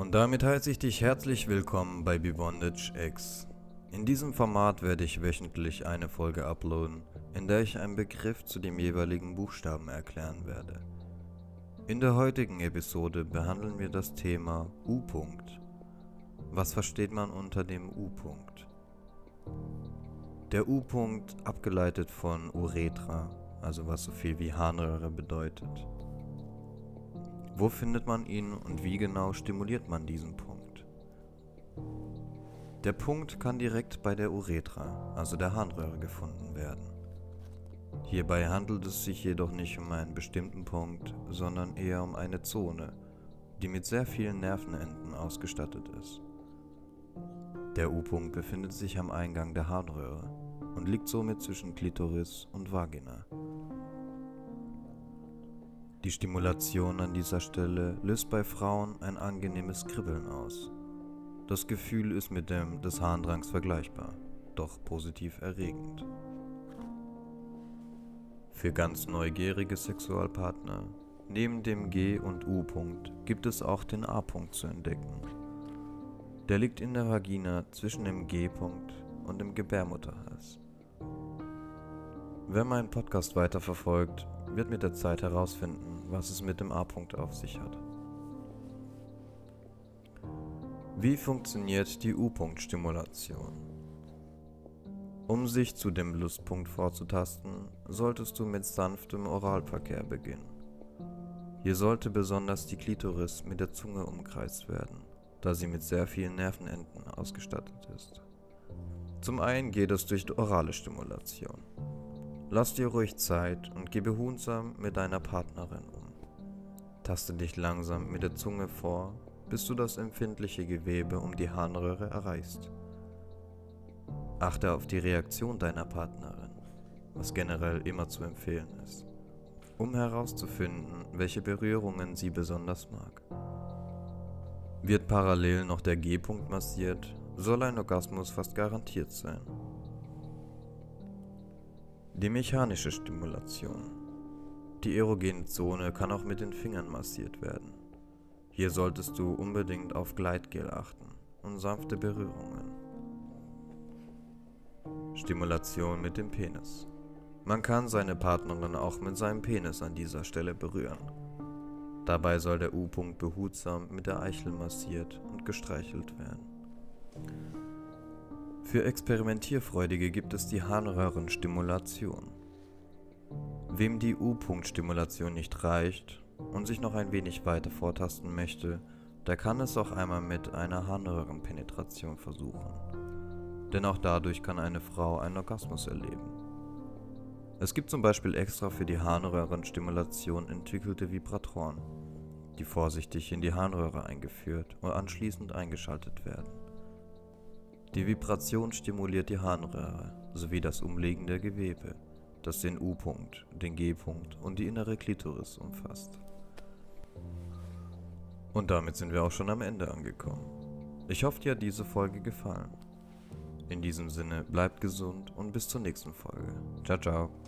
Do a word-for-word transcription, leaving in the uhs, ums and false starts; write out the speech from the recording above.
Und damit heiße ich dich herzlich willkommen bei Bebondage X. In diesem Format werde ich wöchentlich eine Folge uploaden, in der ich einen Begriff zu dem jeweiligen Buchstaben erklären werde. In der heutigen Episode behandeln wir das Thema U-Punkt. Was versteht man unter dem U-Punkt? Der U-Punkt, abgeleitet von Uretra, also was so viel wie Harnröhre bedeutet. Wo findet man ihn und wie genau stimuliert man diesen Punkt? Der Punkt kann direkt bei der Uretra, also der Harnröhre, gefunden werden. Hierbei handelt es sich jedoch nicht um einen bestimmten Punkt, sondern eher um eine Zone, die mit sehr vielen Nervenenden ausgestattet ist. Der U-Punkt befindet sich am Eingang der Harnröhre und liegt somit zwischen Klitoris und Vagina. Die Stimulation an dieser Stelle löst bei Frauen ein angenehmes Kribbeln aus. Das Gefühl ist mit dem des Harndrangs vergleichbar, doch positiv erregend. Für ganz neugierige Sexualpartner, neben dem G- und U-Punkt gibt es auch den A-Punkt zu entdecken. Der liegt in der Vagina zwischen dem G-Punkt und dem Gebärmutterhals. Wer meinen Podcast weiterverfolgt, wird mit der Zeit herausfinden, was es mit dem A-Punkt auf sich hat. Wie funktioniert die U-Punkt-Stimulation? Um sich zu dem Lustpunkt vorzutasten, solltest du mit sanftem Oralverkehr beginnen. Hier sollte besonders die Klitoris mit der Zunge umkreist werden, da sie mit sehr vielen Nervenenden ausgestattet ist. Zum einen geht es durch die orale Stimulation. Lass dir ruhig Zeit und geh behutsam mit deiner Partnerin um. Taste dich langsam mit der Zunge vor, bis du das empfindliche Gewebe um die Harnröhre erreichst. Achte auf die Reaktion deiner Partnerin, was generell immer zu empfehlen ist, um herauszufinden, welche Berührungen sie besonders mag. Wird parallel noch der G-Punkt massiert, soll ein Orgasmus fast garantiert sein. Die mechanische Stimulation. Die erogene Zone kann auch mit den Fingern massiert werden. Hier solltest du unbedingt auf Gleitgel achten und sanfte Berührungen. Stimulation mit dem Penis. Man kann seine Partnerin auch mit seinem Penis an dieser Stelle berühren. Dabei soll der U-Punkt behutsam mit der Eichel massiert und gestreichelt werden. Für Experimentierfreudige gibt es die Harnröhrenstimulation. Wem die U-Punkt-Stimulation nicht reicht und sich noch ein wenig weiter vortasten möchte, der kann es auch einmal mit einer Harnröhrenpenetration versuchen. Denn auch dadurch kann eine Frau einen Orgasmus erleben. Es gibt zum Beispiel extra für die Harnröhrenstimulation entwickelte Vibratoren, die vorsichtig in die Harnröhre eingeführt und anschließend eingeschaltet werden. Die Vibration stimuliert die Harnröhre sowie das umliegende Gewebe, das den U-Punkt, den G-Punkt und die innere Klitoris umfasst. Und damit sind wir auch schon am Ende angekommen. Ich hoffe, dir hat diese Folge gefallen. In diesem Sinne, bleibt gesund und bis zur nächsten Folge. Ciao, ciao.